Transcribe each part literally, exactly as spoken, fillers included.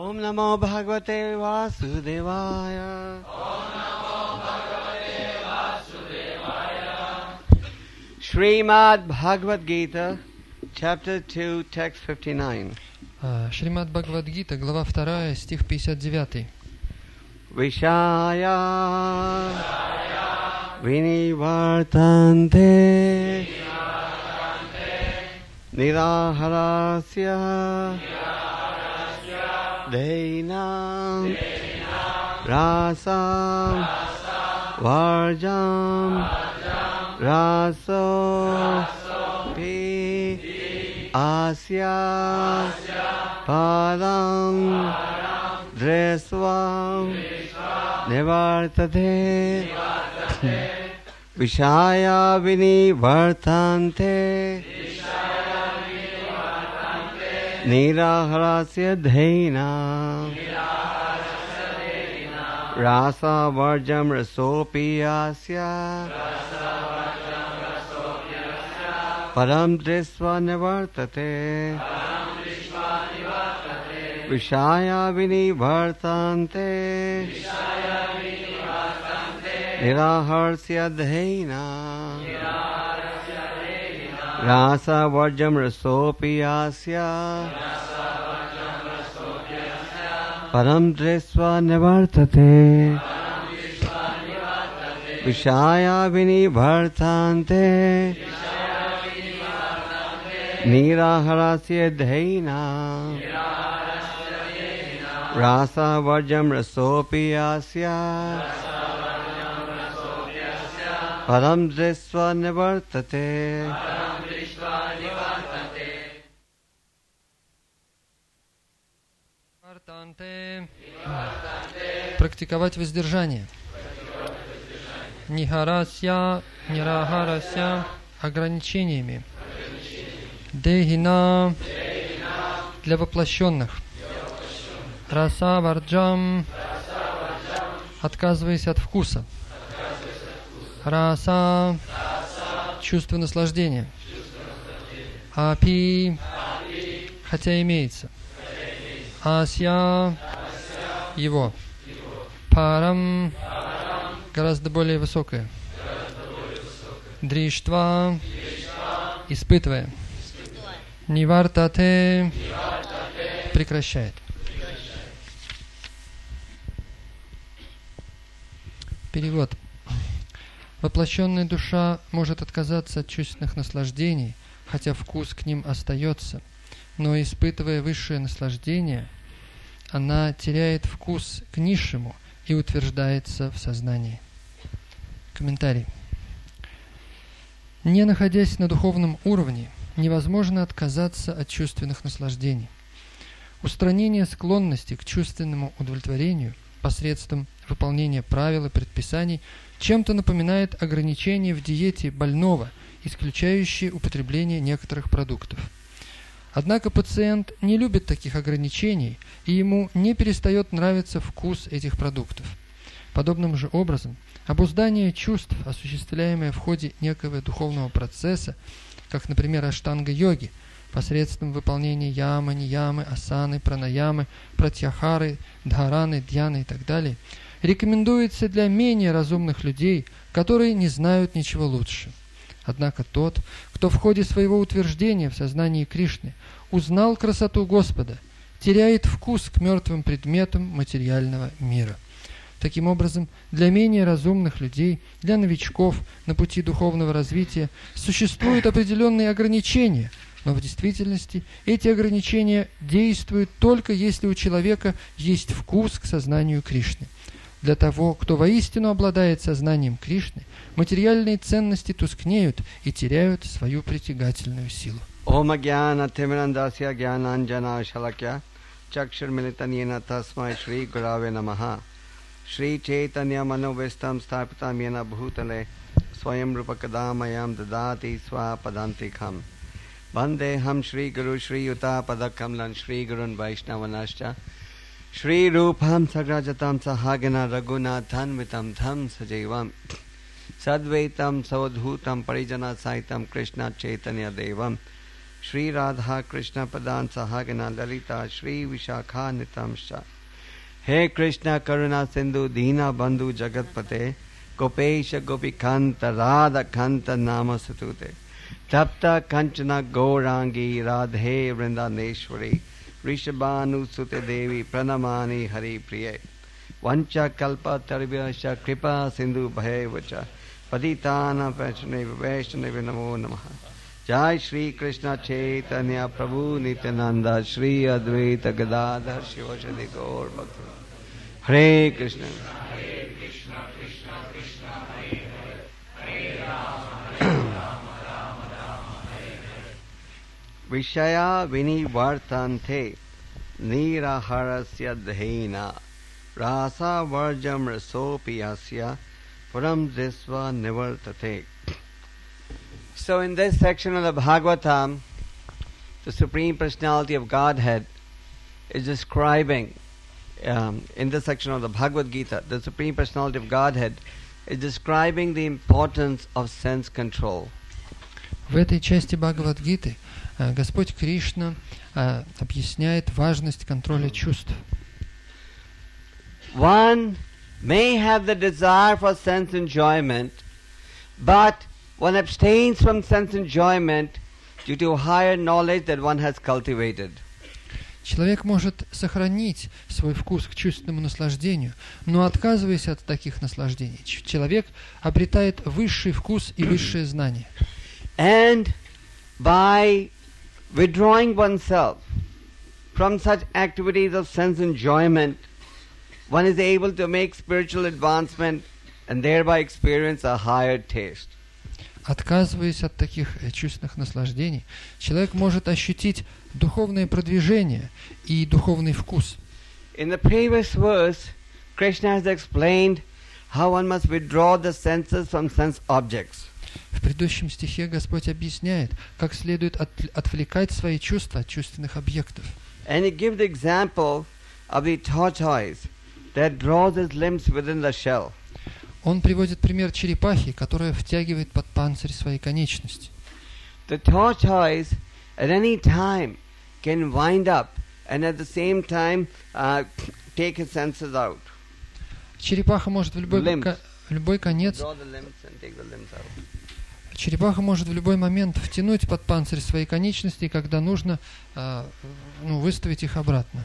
Om Namo Bhagavate Vasudevaya. Om Namo Bhagavate Vasudevaya. Srimad Bhagavad Gita, chapter two, text fifty-nine. Шримад Бхагавад-гита, глава вторая, стих пятьдесят девятый. Vishaya Vinivartante Niraharasya Deinam Rasam Varjam Raso Pi Asya Padam Dresvam Nivartate Vishaya Vinivartante Niraharasya Dheina Rasa Varjam Rasopi Asya Param Drisva Nivartate Vishaya Vinivartante Niraharsya Dheina Rasa Varjam Rasopi Asya Param Drisva Nivartate Vishaya Vinivartante Niraharasya Dheina Rasa Varjam Rasopi Asya Param Drisva Nivartate. Практиковать воздержание. Нихарасья, нирахарасья, ограничениями. Дехина, для воплощенных. Раса варджам, отказываясь от вкуса. Раса, чувство наслаждения. Апи, хотя имеется. Ася, его. Парам, гораздо более высокое. Дриштва, испытывая. Нивартате, прекращает. Перевод. Воплощенная душа может отказаться от чувственных наслаждений, хотя вкус к ним остается, но, испытывая высшее наслаждение, она теряет вкус к низшему и утверждается в сознании. Комментарий. Не находясь на духовном уровне, невозможно отказаться от чувственных наслаждений. Устранение склонности к чувственному удовлетворению посредством выполнения правил и предписаний чем-то напоминает ограничение в диете больного, исключающее употребление некоторых продуктов. Однако пациент не любит таких ограничений, и ему не перестает нравиться вкус этих продуктов. Подобным же образом, обуздание чувств, осуществляемое в ходе некого духовного процесса, как, например, аштанга-йоги, посредством выполнения ямы, ниямы, асаны, пранаямы, пратьяхары, дхараны, дьяны и так далее, рекомендуется для менее разумных людей, которые не знают ничего лучше. Однако тот, кто в ходе своего утверждения в сознании Кришны узнал красоту Господа, теряет вкус к мертвым предметам материального мира. Таким образом, для менее разумных людей, для новичков на пути духовного развития существуют определенные ограничения, но в действительности эти ограничения действуют только если у человека есть вкус к сознанию Кришны. Для того, кто воистину обладает сознанием Кришны, материальные ценности тускнеют и теряют свою притягательную силу. Om Jnana Timirandasya Jnananjana Shalakya Chakshur Militanena Tasmai Shri Gurave Namaha Shri Chaitanya Manovistam Sthapitam Yena Bhutale Swayam Rupakadamayam Dadati Swapadantikam Vandeham Shri Guru Shri Yuta Padakamlan Shri Gurun Vaishnavanascha Shri Rupam Sagrajatam Sahagana Raghunathan Vitam Tham Sajevam Sadvaitam Savadhutam Parijana Saitam Krishna Chaitanya Devam Shri Radha Krishna Padan Sahagana Lalita Shri Vishakha Nitamsha. He Krishna Karuna Sindhu Dina Bandhu Jagatpate Gopesha Gopikanta Radha Kanta Nama Satute Tapta Kanchana Gaurangi Radhe Vrindaneshwari Rishabhanu Sute Devi Pranamani Hari Priye Vancha Kalpa Tarvyasha Kripa Sindhu Bhayevacha Paditana Vaishnavi Vaishnavi Namo Namaha. Jai Shri Krishna Chaitanya Prabhu Nityananda Shri Advaita Gadadhar Shivashadi Gaur Bhakti Hare Krishna Hare Krishna Krishna Krishna Hare Hare Hare Rama Hare Rama Rama Rama Hare Hare. Vishaya Vinivartante Niraharasya Dhena Rasa Varjam Rasopi Asya Param Disva Nivartate. So in this section of the Bhagavatam, the Supreme Personality of Godhead is describing, um, in this section of the Bhagavad Gita, the Supreme Personality of Godhead is describing the importance of sense control. В этой части Бхагавад-гиты э, Господь Кришна э, объясняет важность контроля чувств. One may have the desire for sense enjoyment, but one abstains from sense enjoyment due to higher knowledge that one has cultivated. Человек может сохранить свой вкус к чувственному наслаждению, но отказываясь от таких наслаждений, ч- человек обретает высший вкус и высшее знание. And by withdrawing oneself from such activities of sense enjoyment, one is able to make spiritual advancement and thereby experience a higher taste. Отказываясь от таких э, чувственных наслаждений, человек может ощутить духовное продвижение и духовный вкус. In the previous verse, Krishna has explained how one must withdraw the senses from sense objects. В предыдущем стихе Господь объясняет, как следует от- отвлекать свои чувства от чувственных объектов. And he gives the example of the tortoise that draws its limbs within the shell. Он приводит пример черепахи, которая втягивает под панцирь свои конечности. The tortoise at any time can wind up and at the same time uh, take his senses out. Черепаха может в любой, Limbs. ко- в любой конец, Draw the limbs and take the limbs out. черепаха может в любой момент втянуть под панцирь свои конечности, и когда нужно, а, ну, выставить их обратно.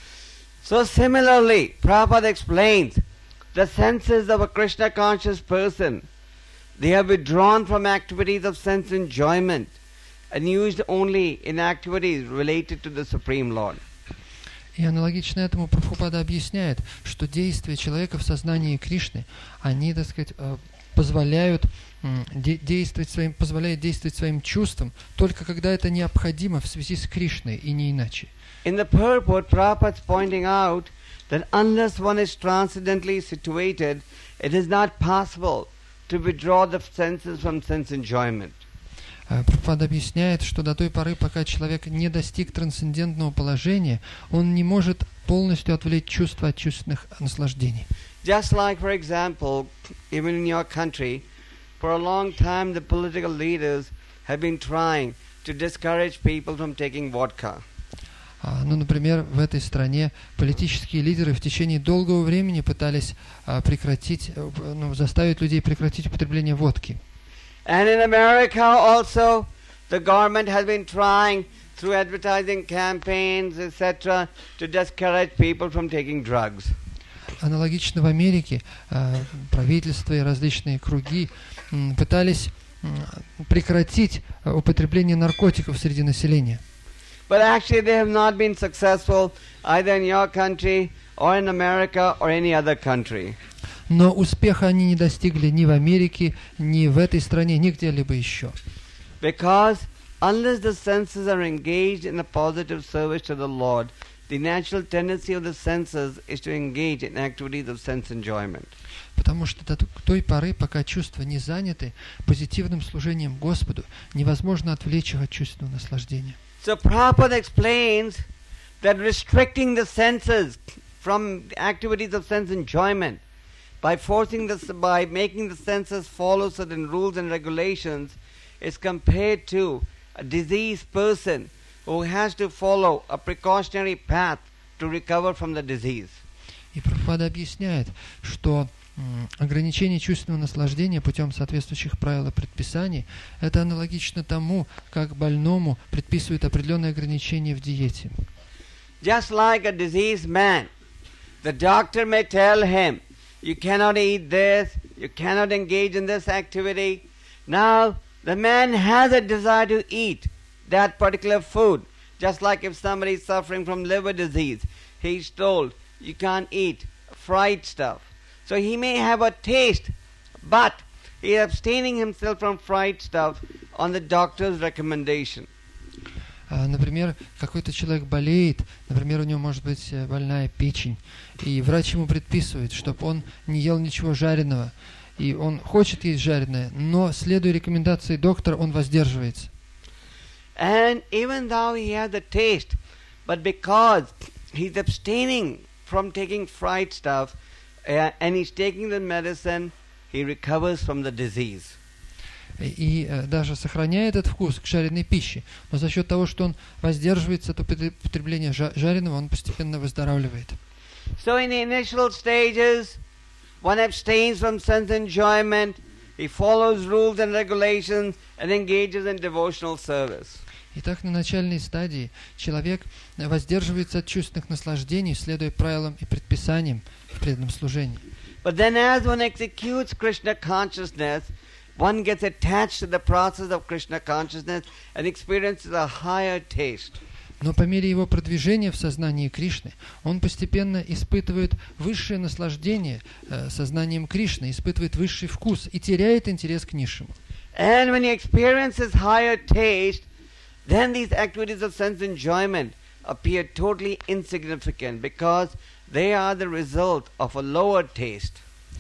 So similarly, Prabhupada explains the senses of a Krishna conscious person, they are withdrawn from activities of sense enjoyment and used only in activities related to the Supreme Lord. И аналогично этому Прабхупада объясняет, что действия человека в сознании Кришны, они, так сказать, э, позволяют м, де- действовать своим, позволяют действовать своим чувствам, только когда это необходимо в связи с Кришной и не иначе. In the purport, Prabhupada is pointing out that unless one is transcendently situated, it is not possible to withdraw the senses from sense enjoyment. Э, Прабхупада объясняет, что до той поры, пока человек не достиг трансцендентного положения, он не может полностью отвлечь чувства от чувственных наслаждений. Just like, for example, even in your country, for a long time the political leaders have been trying to discourage people from taking vodka. А, Ну, например, в этой стране политические лидеры в течение долгого времени пытались а, прекратить, э, ну, заставить людей прекратить употребление водки. And in America also, the government has been trying through advertising campaigns, et cetera, to discourage people from taking drugs. Аналогично в Америке а, правительство и различные круги м, пытались м, прекратить а, употребление наркотиков среди населения. But actually they have not been successful either in your country or in America or any other country. Но успеха они не достигли ни в Америке, ни в этой стране, ни где-либо еще. Because unless the senses are engaged in a positive service to the Lord, the natural tendency of the senses is to engage in activities of sense enjoyment. Потому что до той поры, пока чувства не заняты позитивным служением Господу, невозможно отвлечь их от чувственного наслаждения. So Prabhupada explains that restricting the senses from activities of sense enjoyment by forcing the, by making the senses follow certain rules and regulations is compared to a diseased person who has to follow a precautionary path to recover from the disease. И Прабхупада объясняет, что м, ограничение чувственного наслаждения путем соответствующих правил и предписаний – это аналогично тому, как больному предписывают определенные ограничения в диете. Just like a diseased man, the doctor may tell him, you cannot eat this, you cannot engage in this activity. Now, the man has a desire to eat that particular food. Just like if somebody is suffering from liver disease, he's told, you can't eat fried stuff. So he may have a taste, but he is abstaining himself from fried stuff on the doctor's recommendation. А, Например, какой-то человек болеет, например, у него может быть э, больная печень, и врач ему предписывает, чтобы он не ел ничего жареного, и он хочет есть жареное, но, следуя рекомендации доктора, он воздерживается. And even though he has the taste, but because he's abstaining from taking fried stuff uh, and he's taking the medicine, he recovers from the disease. И э, даже сохраняя этот вкус к жареной пище, но за счет того, что он воздерживается от употребления жа- жареного, он постепенно выздоравливает. So in the initial stages, one abstains from sense enjoyment, he follows rules and regulations and engages in devotional service. Итак, на начальной стадии человек воздерживается от чувственных наслаждений, следуя правилам и предписаниям в преданном служении. But then as one executes Krishna consciousness, one gets attached to the process of Krishna consciousness and experiences a higher taste. Но по мере его продвижения в сознании Кришны, он постепенно испытывает высшее наслаждение э, сознанием Кришны, испытывает высший вкус и теряет интерес к низшему. And when he experiences higher taste, then these activities of sense enjoyment appear totally insignificant because they are the result of a lower taste.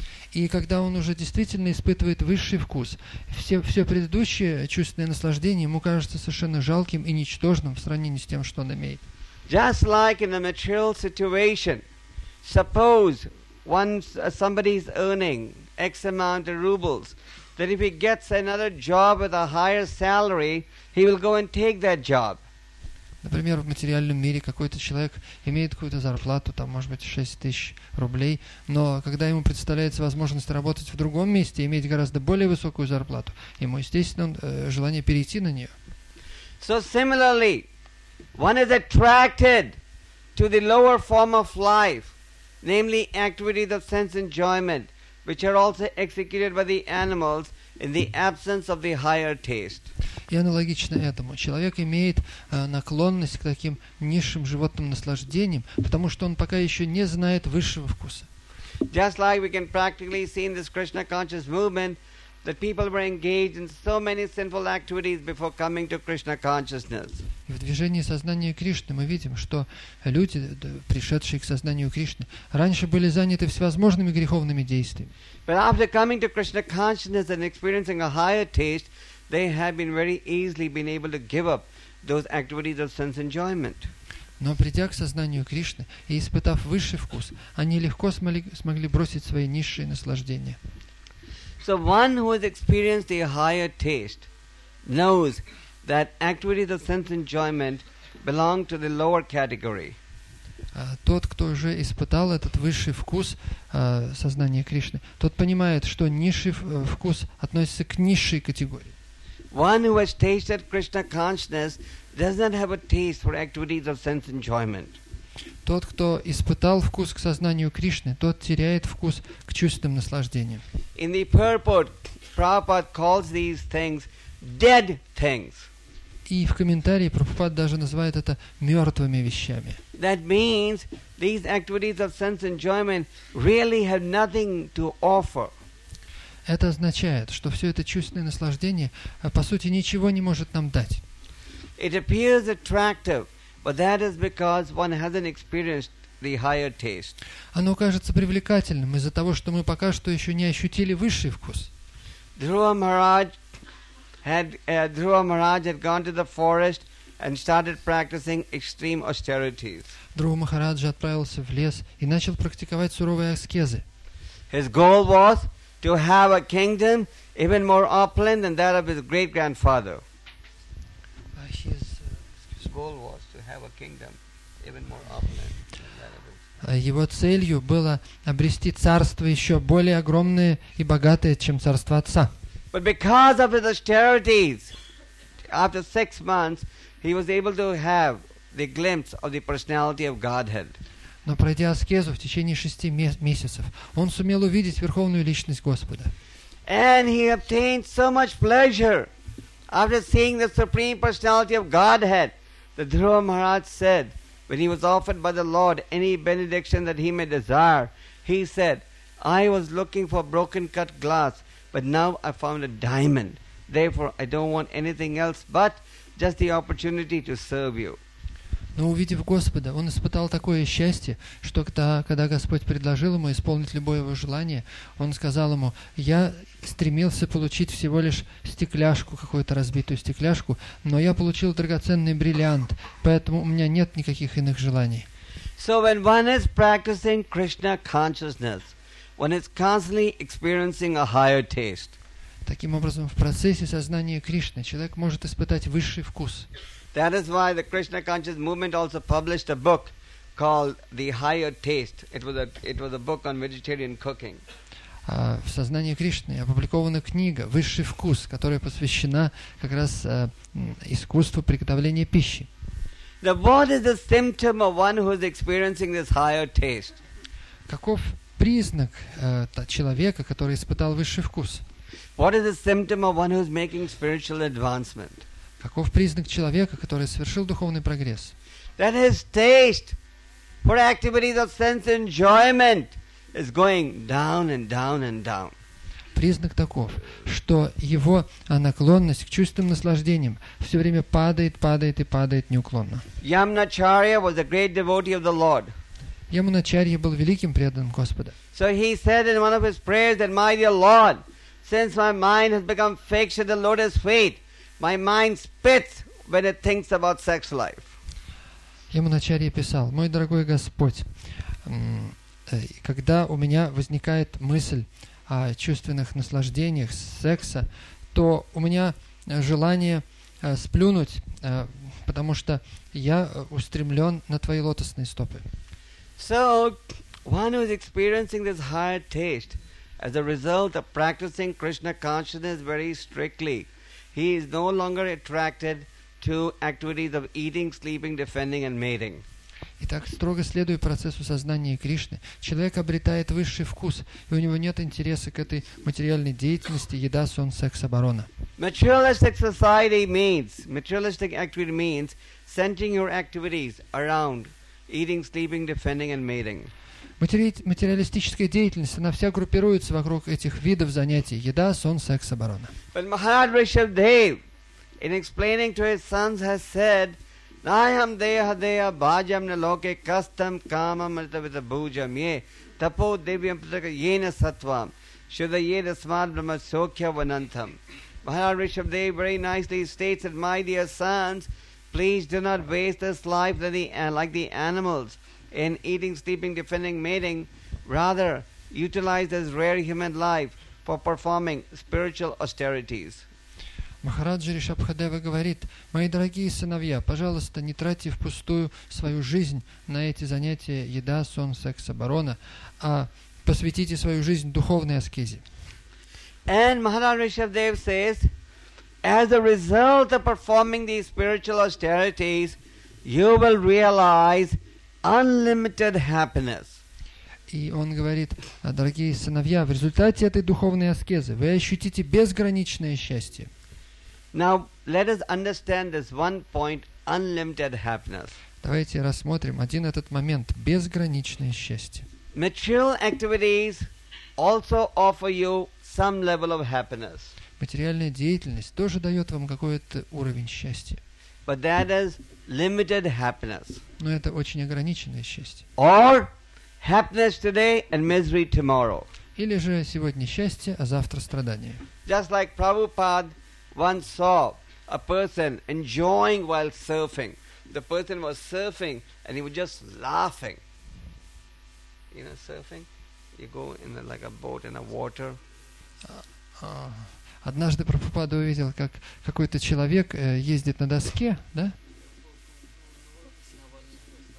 И когда он уже действительно испытывает высший вкус, все, все предыдущее чувственное наслаждение ему кажется совершенно жалким и ничтожным в сравнении с тем, что он имеет. Just like in a material situation, suppose once uh, somebody is earning X amount of rubles, that if he gets another job with a higher salary, he will go and take that job. Например, в материальном мире какой-то человек имеет какую-то зарплату, там, может быть, шесть тысяч рублей, но когда ему представляется возможность работать в другом месте, иметь гораздо более высокую зарплату, ему, естественно, э, желание перейти на нее. So similarly, one is attracted to the lower form of life, namely activities of sense enjoyment, which are also executed by the animals in the absence of the higher taste. И аналогично этому, человек имеет э, наклонность к таким низшим животным наслаждениям, потому что он пока еще не знает высшего вкуса. Just like we can practically see in this Krishna conscious movement that people were engaged in so many sinful activities before coming to Krishna consciousness. И в движении сознания Кришны мы видим, что люди, д- пришедшие к сознанию Кришны, раньше были заняты всевозможными греховными действиями. But after coming to Krishna consciousness and experiencing a higher taste, they have been very easily been able to give up those activities of sense enjoyment. Но придя к сознанию Кришны и испытав высший вкус, они легко смогли, смогли бросить свои низшие наслаждения. So one who has experienced the higher taste knows that activities of sense enjoyment belong to the lower category. А тот, кто уже испытал этот высший вкус а, сознания Кришны, тот понимает, что низший в- вкус относится к низшей категории. One who has tasted Krishna consciousness does not have a taste for activities of sense enjoyment. Тот, кто испытал вкус к сознанию Кришны, тот теряет вкус к чувственным наслаждениям. In the purport, Prabhupada calls these things dead things. И в комментарии Прабхупад даже называет это мертвыми вещами. That means these activities of sense enjoyment really have nothing to offer. Это означает, что все это чувственное наслаждение, а, по сути, ничего не может нам дать. It appears attractive, but that is because one hasn't experienced the higher taste. Оно кажется привлекательным из-за того, что мы пока что еще не ощутили высший вкус. Dhruva Maharaj had uh, Dhruva Maharaj had gone to the forest and started practicing extreme austerities. Dhruva Махараджа отправился в лес и начал практиковать суровые аскезы. His goal was to have a kingdom even more opulent than that of his great-grandfather. goal was to have a kingdom even more opulent than that it is. Его целью было обрести царство еще более огромное и богатое, чем царство Отца. But because of his austerities, after six months, he was able to have the glimpse of the personality of Godhead. Но пройдя аскезу в течение шести месяцев, он сумел увидеть верховную личность Господа. And he obtained so much pleasure after seeing the supreme personality of Godhead. The Dhruva Maharaj said, when he was offered by the Lord any benediction that he may desire, he said, I was looking for broken cut glass, but now I found a diamond. Therefore, I don't want anything else but just the opportunity to serve you. Но увидев Господа, он испытал такое счастье, что когда, когда Господь предложил ему исполнить любое его желание, он сказал ему: я стремился получить всего лишь стекляшку, какую-то разбитую стекляшку, но я получил драгоценный бриллиант, поэтому у меня нет никаких иных желаний. So when one is practicing Krishna consciousness, one is constantly experiencing a higher taste. Таким образом, в процессе сознания Кришны человек может испытать высший вкус. That is why the Krishna conscious movement also published a book called The Higher Taste. It was a it was a book on vegetarian cooking. А в сознании Кришны опубликована книга «Высший вкус», которая посвящена как раз а, искусству приготовления пищи. Now, what is the symptom of one who is experiencing this higher taste? Каков признак а, человека, который испытал высший вкус? What is the symptom of one who is making spiritual advancement? Каков признак человека, который совершил духовный прогресс? That his taste for activities of sense enjoyment is going down and down and down. Признак таков, что его наклонность к чувственным наслаждениям все время падает, падает и падает неуклонно. Yamnacharya was a great devotee of the Lord. Ямуначарья был великим преданным Господа. So he said in one of his prayers that, my dear Lord, since my mind has become fixed at the lotus feet, my mind spits when it thinks about sex life. Ямуначарья писал: «Мой дорогой Господь, когда у меня возникает мысль о чувственных наслаждениях секса, то у меня желание сплюнуть, потому что я устремлен на твои лотосные стопы». So, one who is experiencing this higher taste as a result of practicing Krishna consciousness very strictly, he is no longer attracted to activities of eating, sleeping, defending and mating. Итак, строго следуя процессу сознания Кришны, человек обретает высший вкус, и у него нет интереса к этой материальной деятельности: еда, сон, секс, оборона. Materialistic society means, materialistic activity means centering your activities around eating, sleeping, defending and mating. Материалистическая деятельность, она вся группируется вокруг этих видов занятий: еда, сон, секс, оборона. But Maharaj Rishabdev, in explaining to his sons, has said, Nayam deha deha bhajam naloke kastam kamam atavita bhujam ye tapo devyam prataka yena sattvam shuddha yena smad brahma sokhya vanantam. Maharaj Rishabdev very nicely states that, my dear sons, please do not waste this life like the, uh, like the animals in eating, sleeping, defending, mating. Rather, utilize this rare human life for performing spiritual austerities. Махараджа Ришабхадева говорит: «Мои дорогие сыновья, пожалуйста, не тратьте впустую свою жизнь на эти занятия еда, сон, секс, оборона, а посвятите свою жизнь духовной аскезе». And Maharaj Rishabdev says, as a result of performing these spiritual austerities, you will realize unlimited happiness. И он говорит: дорогие сыновья, в результате этой духовной аскезы вы ощутите безграничное счастье. Now, let us understand this one point, unlimited happiness. Давайте рассмотрим один этот момент: безграничное счастье. Material activities also offer you some level of happiness. Материальная деятельность тоже дает вам какой-то уровень счастья. But that is limited happiness. Но это очень ограниченное счастье. Or happiness today and misery tomorrow. Или же сегодня счастье, а завтра страдание. Just like Prabhupada once saw a person enjoying while surfing. The person was surfing and he was just laughing. You know, surfing? You go in a, like a boat in a water. Однажды Прабхупада увидел, как какой-то человек ездит на доске, да?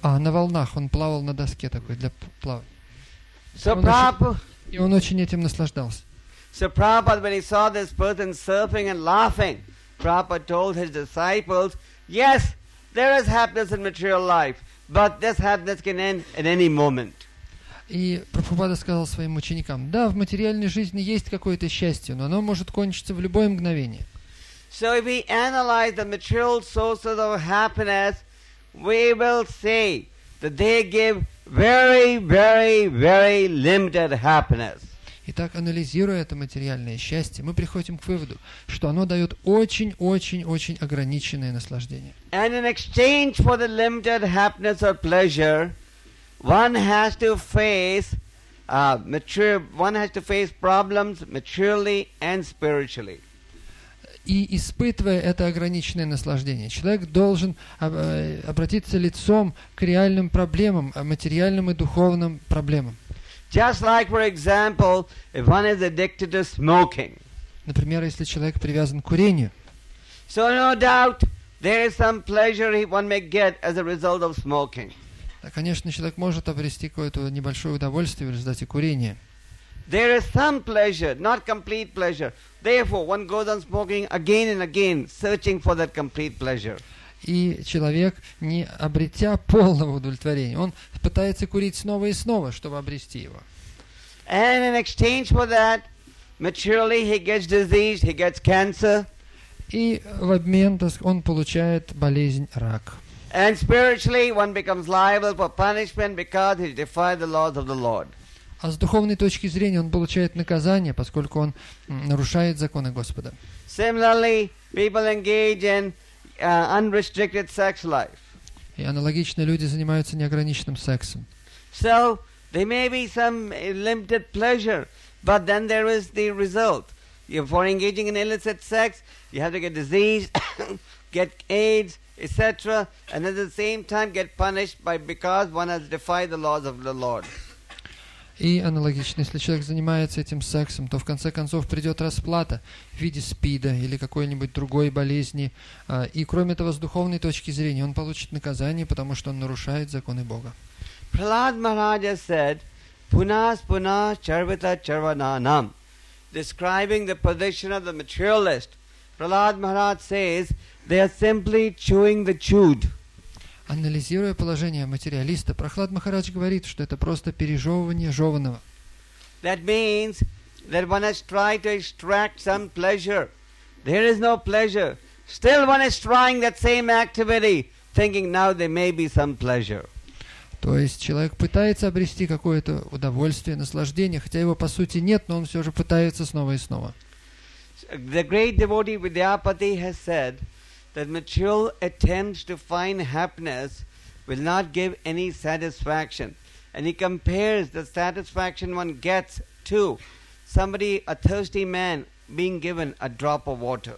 А на волнах он плавал на доске такой для плавания. So Он очень- Prabhupada, И он очень этим наслаждался. so Prabhupada, when he saw this person surfing and laughing, Prabhupada told his disciples, yes, there is happiness in material life, but this happiness can end at any moment. И Прабхупада сказал своим ученикам: да, в материальной жизни есть какое-то счастье, но оно может кончиться в любое мгновение. So if we analyze the material sources of happiness, we will see that they give very, very, very limited happiness. Итак, анализируя это материальное счастье, мы приходим к выводу, что оно дает очень-очень-очень ограниченное наслаждение. And in exchange for the limited happiness or pleasure, one has to face uh, mature, one has to face problems materially and spiritually. И испытывая это ограниченное наслаждение, человек должен об- э, обратиться лицом к реальным проблемам, а материальным и духовным проблемам. Just like, for example, if one is addicted to smoking. Например, если человек привязан к курению, So no doubt there is some pleasure he, one may get as a result of smoking. да, конечно, человек может обрести какое-то небольшое удовольствие в результате курения. There is some pleasure, not complete pleasure. Therefore, one goes on smoking again and again, searching for that complete pleasure. И человек, не обретя полного удовлетворения, он пытается курить снова и снова, чтобы обрести его. And in exchange for that, materially he gets disease, he gets cancer. И в обмен так сказать, он получает болезнь рак. And spiritually, one becomes liable for punishment because he defied the laws of the Lord. А с духовной точки зрения он получает наказание, поскольку он м, нарушает законы Господа. Similarly, people engage in uh, unrestricted sex life. И аналогично люди занимаются неограниченным сексом. So, there may be some uh, limited pleasure, but then there is the result. You, for engaging in illicit sex, you have to get disease, get AIDS, et cetera, and at the same time get punished by because one has defied the laws of the Lord. И аналогично, если человек занимается этим сексом, то в конце концов придет расплата в виде СПИДа или какой-нибудь другой болезни. А, И кроме того, с духовной точки зрения, он получит наказание, потому что он нарушает законы Бога. Prahlad Maharaja said, Punas punas charvita charvananam, describing the position of the materialist. Prahlad Maharaj says, they are simply chewing the chewed. Анализируя положение материалиста, Прахлад Махарадж говорит, что это просто пережевывание жеваного. That means that one has tried to extract some pleasure. There is no pleasure. Still one is trying that same activity, thinking now there may be some pleasure. То есть человек пытается обрести какое-то удовольствие, наслаждение, хотя его по сути нет, но он все же пытается снова и снова. The great devotee Vidyapati has said that material attempts to find happiness will not give any satisfaction. And he compares the satisfaction one gets to somebody, a thirsty man, being given a drop of water.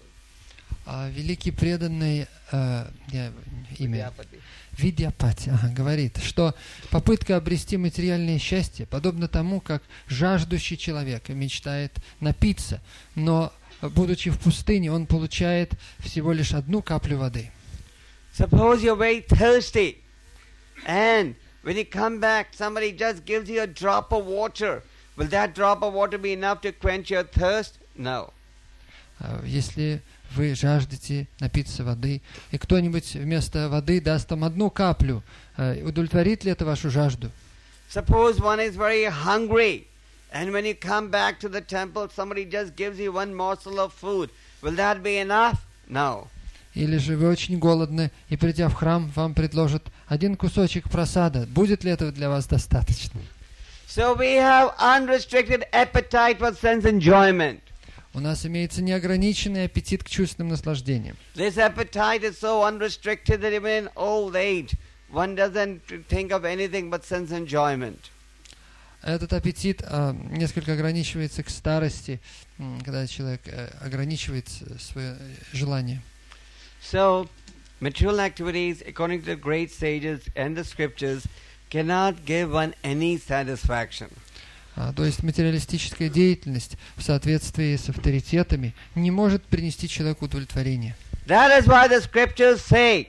А великий преданный э, я, имя Vidyapati. Видьяпати ага, говорит, что попытка обрести материальное счастье подобно тому, как жаждущий человек мечтает напиться, но будучи в пустыне, он получает всего лишь одну каплю воды. Suppose you're very thirsty, and when you come back, somebody just gives you a drop of water. Will that drop of water be enough to quench your thirst? No. А Если вы жаждете напиться воды, и кто-нибудь вместо воды даст вам одну каплю, э, удовлетворит ли это вашу жажду? Suppose one is very hungry, and when you come back to the temple, somebody just gives you one morsel of food. Will that be enough? No. Или же вы очень голодны, и придя в храм, вам предложат один кусочек просада. Будет ли этого для вас достаточно? So we have unrestricted appetite for sense enjoyment. У нас имеется неограниченный аппетит к чувственным наслаждениям. This appetite is so unrestricted that even in old age, one doesn't think of anything but sense enjoyment. Этот аппетит а, несколько ограничивается к старости, м, когда человек э, ограничивает свое желание. So, material activities, according to the great sages and the scriptures, cannot give one any satisfaction. А, то есть материалистическая деятельность в соответствии с авторитетами не может принести человеку удовлетворение. That is why the scriptures say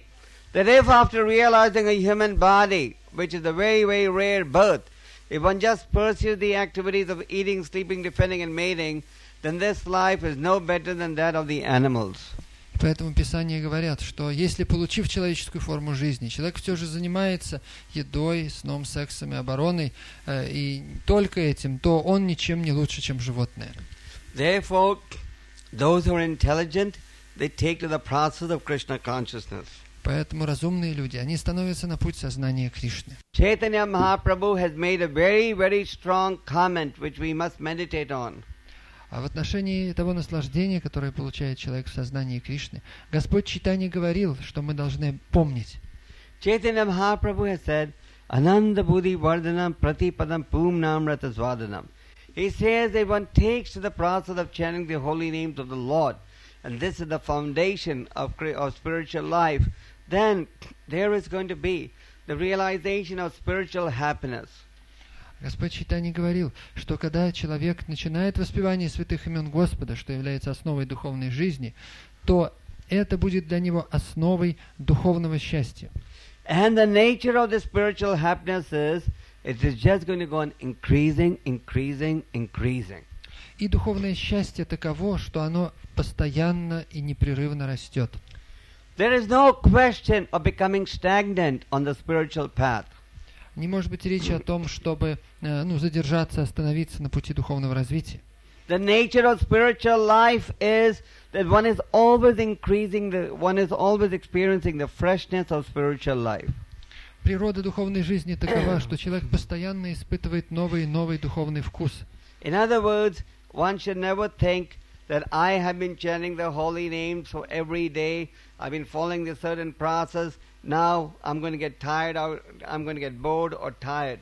that if after realizing a human body, which is a very, very rare birth, if one just pursues the activities of eating, sleeping, defending and mating, then this life is no better than that of the animals. Поэтому Писания говорят, что если, получив человеческую форму жизни, человек все же занимается едой, сном, сексом и обороной, э, и только этим, то он ничем не лучше, чем животное. Therefore, those who are intelligent, they take to the process of Krishna consciousness. Поэтому разумные люди, они становятся на путь сознания Кришны. Chaitanya Mahaprabhu has made a very, very strong comment which we must meditate on. А в отношении того наслаждения, которое получает человек в сознании Кришны, Господь Чайтанья говорил, что мы должны помнить. Chaitanya Mahaprabhu has said, Ananda Buddhi Vardhanam Pratipadam Pumnam Ratasvadanam. He says that one takes to the process of chanting the holy names of the Lord, and this is the foundation of, of spiritual life, then there is going to be the realization of spiritual happiness. Господь Чайтанья говорил, что когда человек начинает воспевание святых имен Господа, что является основой духовной жизни, то это будет для него основой духовного счастья. And the nature of the spiritual happiness is, it is just going to go on increasing, increasing, increasing. И духовное счастье таково, что оно постоянно и непрерывно растет. There is no question of becoming stagnant on the spiritual path. Не может быть речи о том, чтобы э, ну, задержаться, остановиться на пути духовного развития. The nature of spiritual life is that one is always increasing, the, one is always experiencing the freshness of spiritual life. Природа духовной жизни такова, что человек постоянно испытывает новый и новый духовный вкус. In other words, one should never think that I have been chanting the holy names for every day, I've been following this certain process, now I'm going to get tired out, I'm going to get bored or tired.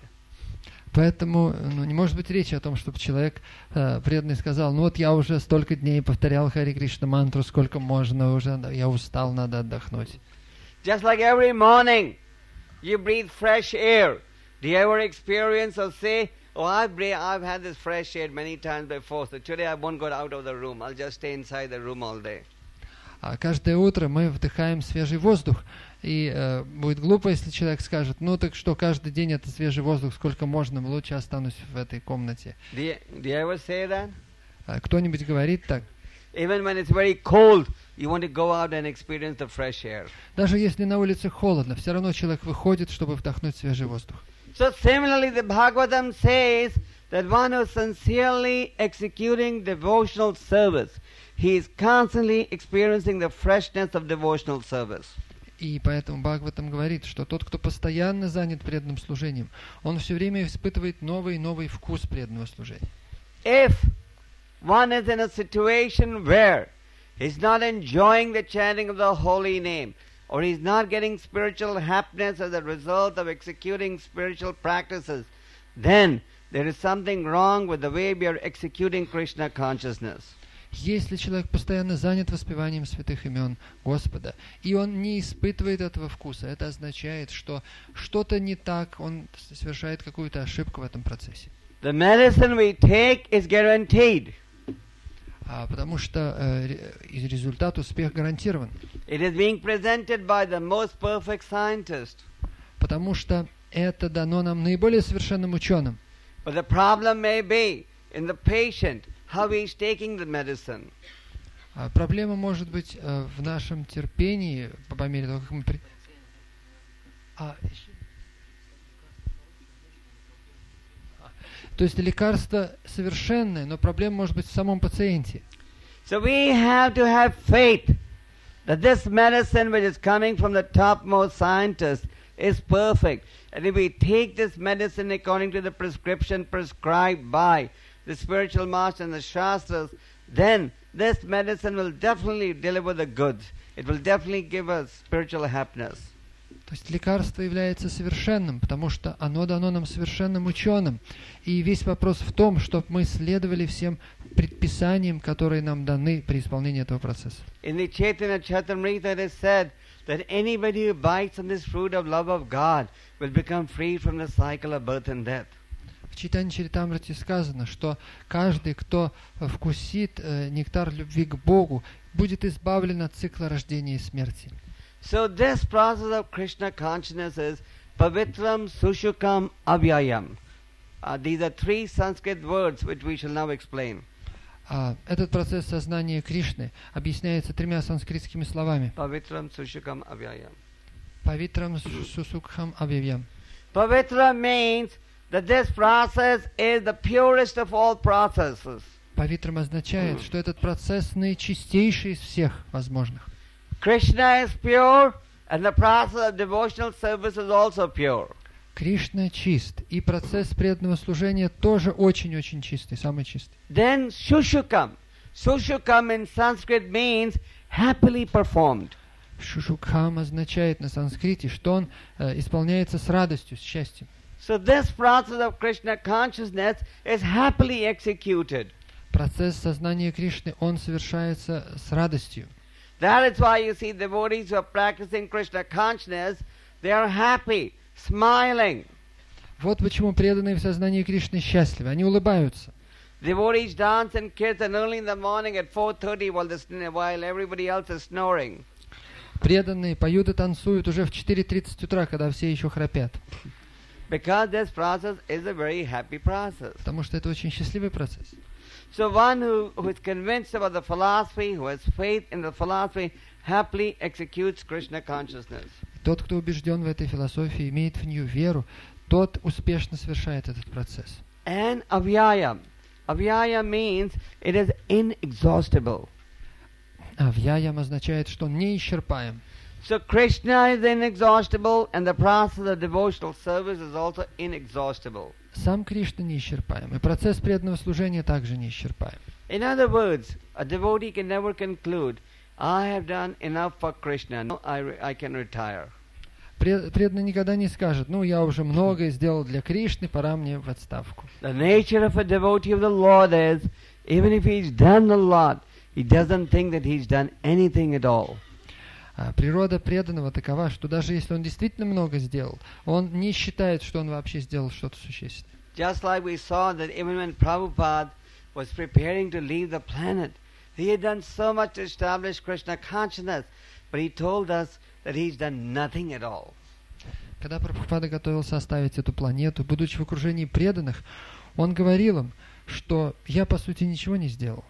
Поэтому ну, не может быть речи о том, чтобы человек э, преданный сказал, ну вот я уже столько дней повторял Хари Кришна мантру, сколько можно, уже я устал, надо отдохнуть. Just like every morning you breathe fresh air. Do you ever experience or say, oh, I've, breathed, I've had this fresh air many times before, so today I won't go out of the room, I'll just stay inside the room all day. А каждое утро мы вдыхаем свежий воздух. И э, будет глупо, если человек скажет, ну так что, каждый день это свежий воздух, сколько можно, лучше останусь в этой комнате. Do you, do you ever say that? А кто-нибудь говорит так? Even when it's very cold, you want to go out and experience the fresh air. Даже если на улице холодно, все равно человек выходит, чтобы вдохнуть свежий воздух. So similarly, the Bhagavatam says that one who is sincerely executing devotional service, he is constantly experiencing the freshness of devotional service. И поэтому Бхагаватам говорит, что тот, кто постоянно занят преданным служением, он все время испытывает новый и новый вкус преданного служения. If one is in a situation where he's not enjoying the chanting of the holy name, or he's not getting spiritual happiness as a result of executing spiritual practices, then there is something wrong with the way we are executing Krishna consciousness. Если человек постоянно занят воспеванием святых имен Господа, и он не испытывает этого вкуса, это означает, что что-то не так, он совершает какую-то ошибку в этом процессе. The medicine we take is guaranteed. А, потому что э, результат, успех гарантирован. It is being presented by the most perfect scientist. Потому что это дано нам наиболее совершенным ученым. But the problem may be in the patient, how he is taking the medicine. А проблема может быть э, в нашем терпении, по мере того, как мы... При... А, еще... а, то есть лекарство совершенное, но проблема может быть в самом пациенте. So we have to have faith that this medicine which is coming from the topmost scientist is perfect. And if we take this medicine according to the prescription prescribed by the spiritual master and the Shastras, then this medicine will definitely deliver the goods. It will definitely give us spiritual happiness. То есть лекарство является совершенным, потому что оно дано нам совершенным ученым. И весь вопрос в том, чтобы мы следовали всем предписаниям, которые нам даны при исполнении этого процесса. In the Chaitanya Charitamrita it is said that anybody who bites on this fruit of love of God will become free from the cycle of birth and death. В Чайтанья Чаритамрите сказано, что каждый, кто вкусит э, нектар любви к Богу, будет избавлен от цикла рождения и смерти. So this process of Krishna consciousness is Pavitram, Sushukam, Avyayam. Uh, these are three Sanskrit words which we shall now explain. А этот процесс сознания Кришны объясняется тремя санскритскими словами. Pavitram, Sushukam, Avyayam. Павитрам, Сусукхам, Авьявьям. Pavitra means that this process is the purest of all processes. Павитрам означает, что этот процесс наичистейший из всех возможных. Krishna is pure and the process of devotional service is also pure. Кришна чист, и процесс преданного служения тоже очень-очень чистый, самый чистый. Then Sushukam. Sushukam in Sanskrit means happily performed. Шушукхам означает на санскрите, что он э, исполняется с радостью, с счастьем. So this process of Krishna consciousness is happily executed. Процесс сознания Кришны, он совершается с радостью. That is why you see devotees who are practicing Krishna consciousness, they are happy, smiling. Вот почему преданные в сознании Кришны счастливы, они улыбаются. Devotees dance and kirtan early in the morning at four thirty while, the, while everybody else is snoring. Преданные поют и танцуют уже в четыре тридцать утра, когда все еще храпят. Because this process is a very happy process. Потому что это очень счастливый процесс. So one who, who is convinced about the philosophy, who has faith in the philosophy, happily executes Krishna consciousness. Тот, кто убежден в этой философии, имеет в нее веру, тот успешно совершает этот процесс. And avyaya. Avyaya means it is inexhaustible. Авьяям означает, что он неисчерпаем. So Krishna is inexhaustible and the process of devotional service is also inexhaustible. Сам Кришна неисчерпаем, и процесс преданного служения также неисчерпаем. In other words, a devotee can never conclude, I have done enough for Krishna, no, I, I can retire. Преданный никогда не скажет, ну, я уже многое сделал для Кришны, пора мне в отставку. The nature of a devotee of the Lord is, even if he's done a lot, he doesn't think that he's done anything at all. А природа преданного такова, что даже если он действительно много сделал, он не считает, что он вообще сделал что-то существенное. Just like we saw that even when Prabhupada was preparing to leave the planet, he had done so much to establish Krishna consciousness, but he told us that he's done nothing at all. Когда Прабхупада готовился оставить эту планету, будучи в окружении преданных, он говорил им, что я, по сути, ничего не сделал.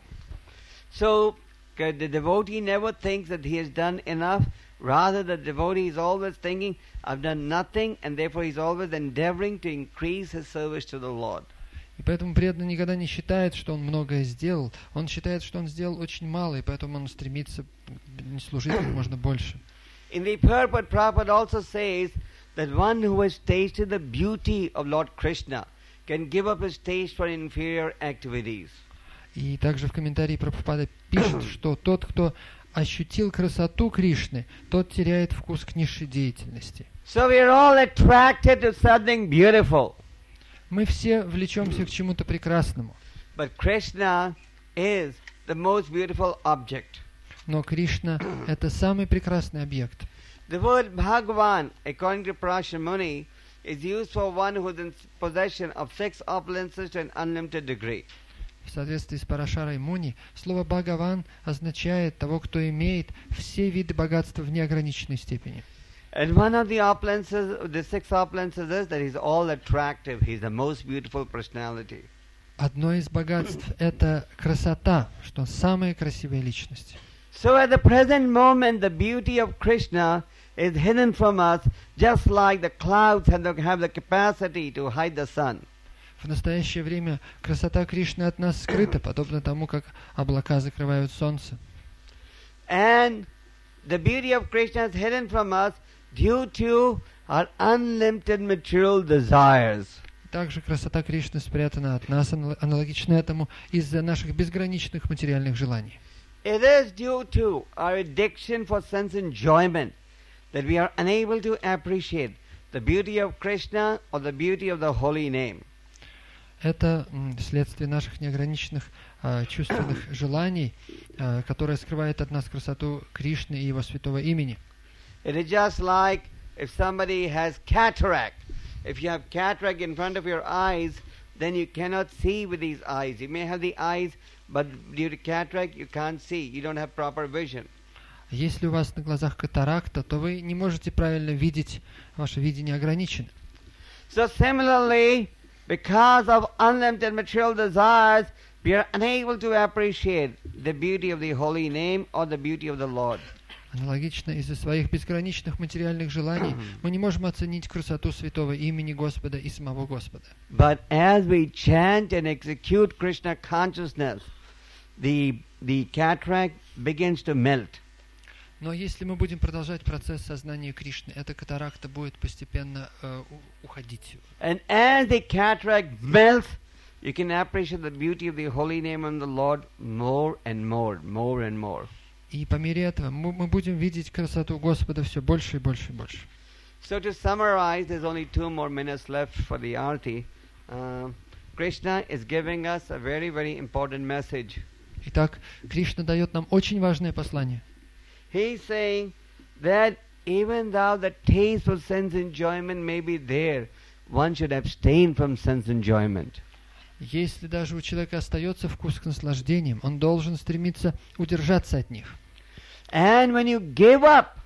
So, the devotee never thinks that he has done enough. Rather, the devotee is always thinking, I've done nothing, and therefore he's always endeavoring to increase his service to the Lord. И поэтому преданный никогда не считает, что он многое сделал. Он считает, что он сделал очень мало, и поэтому он стремится служить как можно больше. In the purport, Prabhupada also says that one who has tasted the beauty of Lord Krishna can give up his taste for inferior activities. И также в комментарии Прабхупада пишет, что тот, кто ощутил красоту Кришны, тот теряет вкус к низшей деятельности. So we are all attracted to something beautiful. Мы все влечемся к чему-то прекрасному. But Krishna is the most beautiful object. Но Кришна — это самый прекрасный объект. The word Bhagavan, according to Parashar Muni, is used for one who is in possession of six opulences to an unlimited degree. В соответствии с Парашарой Муни, слово «Бхагаван» означает того, кто имеет все виды богатства в неограниченной степени. And one of the opulences, the six opulences is that he's all attractive. He's the most beautiful personality. Одно из богатств — это красота, что он самая красивая личность. So at the present moment, the beauty of Krishna is hidden from us, just like the clouds have the, have the capacity to hide the sun. В настоящее время красота Кришны от нас скрыта, подобно тому, как облака закрывают солнце. And the beauty of Krishna is hidden from us due to our unlimited material desires. Также красота Кришны спрятана от нас, аналогично этому, из-за наших безграничных материальных желаний. It is due to our addiction for sense enjoyment that we are unable to appreciate the beauty of Krishna or the beauty of the holy name. Это м, следствие наших неограниченных э, чувственных желаний, э, которые скрывают от нас красоту Кришны и Его святого имени. It is just like if somebody has cataract. If you have cataract in front of your eyes, then you cannot see with these eyes. You may have the eyes, but due to cataract, you can't see. You don't have proper vision. Если у вас на глазах катаракта, то вы не можете правильно видеть, ваше видение ограничено. So similarly, because of unlimited material desires, we are unable to appreciate the beauty of the holy name or the beauty of the Lord. Аналогично, из-за своих безграничных материальных желаний мы не можем оценить красоту святого имени Господа и самого Господа. But as we chant and execute Krishna consciousness, the, the cataract begins to melt. Но если мы будем продолжать процесс сознания Кришны, эта катаракта будет постепенно э, у- уходить. And as the cataract melts, you can appreciate the beauty of the holy name of the Lord more and more, more and more. И по мере этого мы, мы будем видеть красоту Господа все больше и больше и больше. So to summarize, there's only two more minutes left for the arati. Uh, Krishna is giving us a very, very important message. Итак, Кришна дает нам очень важное послание. He's saying that even though the taste of sense enjoyment may be there, one should abstain from sense enjoyment. Если даже у человека остается вкус к наслаждениям, он должен стремиться удержаться от них. And when you give up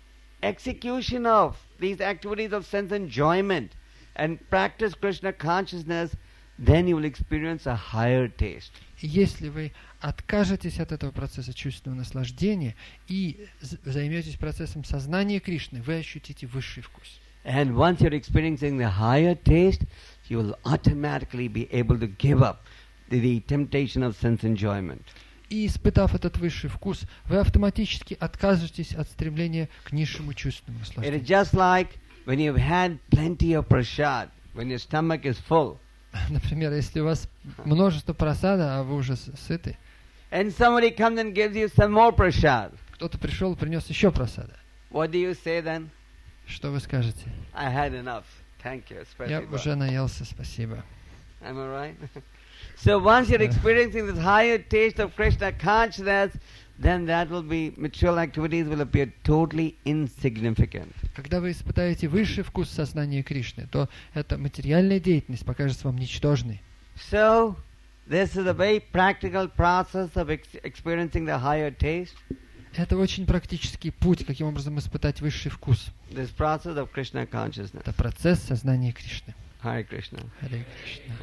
execution of these activities of sense enjoyment and practice Krishna consciousness, then you will experience a higher taste. И если вы откажетесь от этого процесса чувственного наслаждения и з- займетесь процессом сознания Кришны, вы ощутите высший вкус. And once you're experiencing the higher taste, you will automatically be able to give up the, the temptation of sense enjoyment. И испытав этот высший вкус, вы автоматически откажетесь от стремления к низшему чувственному It is наслаждению. just like when you've had plenty of prasad, when your stomach is full, Например, если у вас множество просада, а вы уже с- сыты, and somebody comes and gives you some more prasad. кто-то пришел и принес еще просада. What do you say then? Что вы скажете? I had enough. Thank you. Я Spasiba. уже наелся, спасибо. Am I right? So once you're experiencing this higher taste of Krishna consciousness, then that will be, material activities will appear totally insignificant. Когда вы испытаете высший вкус сознания Кришны, то эта материальная деятельность покажется вам ничтожной. So this is a very practical process of ex- experiencing the higher taste, Это очень практический путь, каким образом испытать высший вкус. this process of Krishna consciousness. Это процесс сознания Кришны. Hare Krishna. Харе Кришна.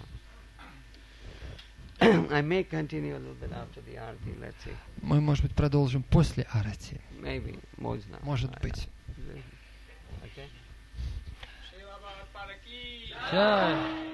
I may continue a little bit after the arati, let's see. Мы, может быть, продолжим после арати. Maybe, можно. Может быть. Okay. Чай.